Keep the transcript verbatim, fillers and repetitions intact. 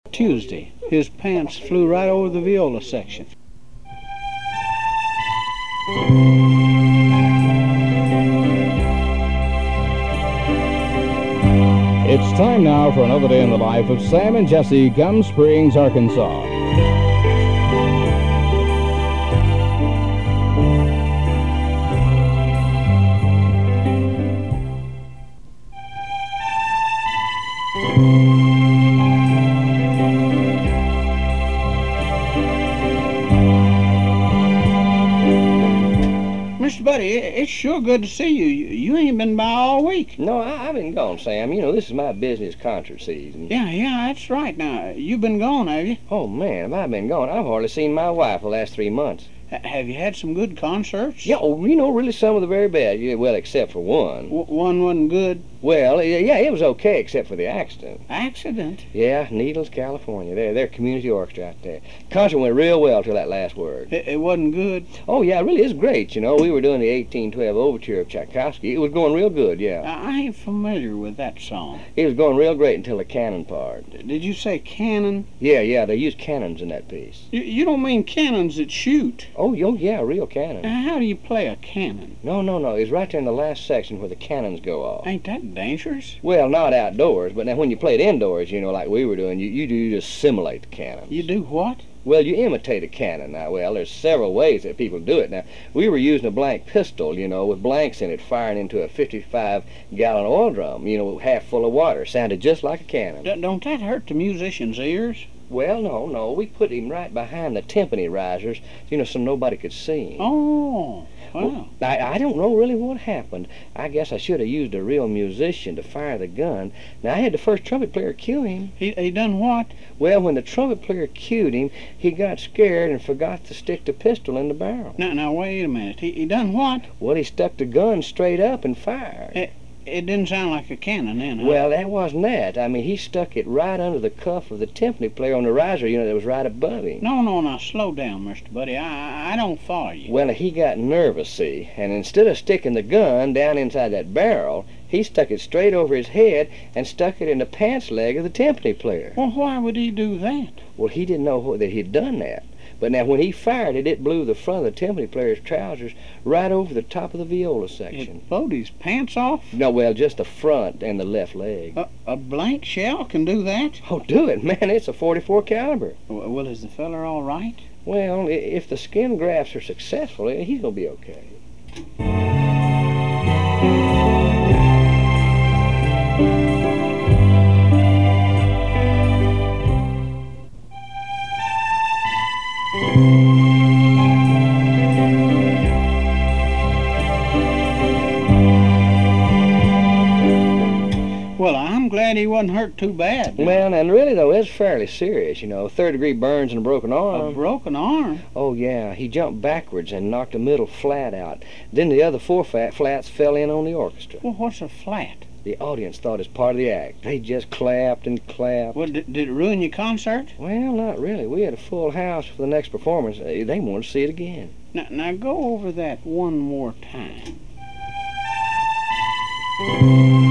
Tuesday, his pants flew right over the viola section. It's time now for another day in the life of Sam and Jesse, Gum Springs, Arkansas. Mister Buddy, it's sure good to see you. You, you ain't been by all week. No, I, I've been gone, Sam. You know, this is my business concert season. Yeah, yeah, that's right. Now, you've been gone, have you? Oh, man, have I been gone? I've hardly seen my wife the last three months. H have you had some good concerts? Yeah, oh, you know, really some of the very best. Yeah, well, except for one. W one wasn't good? Well, yeah, it was okay except for the accident. Accident? Yeah, Needles, California. They're, they're community orchestra out there. Concert went real well till that last word. It, it wasn't good? Oh, yeah, it really is great. You know, we were doing the eighteen twelve Overture of Tchaikovsky. It was going real good, yeah. I, I ain't familiar with that song. It was going real great until the cannon part. Did you say cannon? Yeah, yeah, they used cannons in that piece. You, you don't mean cannons that shoot? Oh, oh yeah, real cannon. Now, how do you play a cannon? No, no, no. It's right there in the last section where the cannons go off. Ain't that dangerous? Well, not outdoors, but now when you play it indoors, you know, like we were doing, you, you do you just simulate the cannons. You do what? Well, you imitate a cannon. Now, well, there's several ways that people do it. Now, we were using a blank pistol, you know, with blanks in it, firing into a fifty-five gallon oil drum, you know, half full of water. Sounded just like a cannon. D don't that hurt the musician's ears? Well, no, no. We put him right behind the timpani risers, you know, so nobody could see him. Oh, wow. Well, I, I don't know really what happened. I guess I should have used a real musician to fire the gun. Now, I had the first trumpet player cue him. He, he done what? Well, when the trumpet player cued him, he got scared and forgot to stick the pistol in the barrel. Now, now, wait a minute. He, he done what? Well, he stuck the gun straight up and fired. It, it didn't sound like a cannon then, huh? Well, that wasn't that. I mean, he stuck it right under the cuff of the timpani player on the riser, you know, that was right above him. No, no, now, slow down, Mister Buddy. I, I don't follow you. Well, he got nervous, see, and instead of sticking the gun down inside that barrel, he stuck it straight over his head and stuck it in the pants leg of the timpani player. Well, why would he do that? Well, he didn't know that he'd done that. But now, when he fired it, it blew the front of the timpani player's trousers right over the top of the viola section. It blowed his pants off? No, well, just the front and the left leg. A, a blank shell can do that? Oh, do it, man. It's a forty-four caliber. Well, is the feller all right? Well, if the skin grafts are successful, he's going to be okay. Well, I'm glad he wasn't hurt too bad. Well, and really, though, it's fairly serious, you know. Third-degree burns and a broken arm. A broken arm? Oh, yeah. He jumped backwards and knocked the middle flat out. Then the other four fat flats fell in on the orchestra. Well, what's a flat? The audience thought it was part of the act. They just clapped and clapped. Well, did, did it ruin your concert? Well, not really. We had a full house for the next performance. They wanted to see it again. Now, now go over that one more time.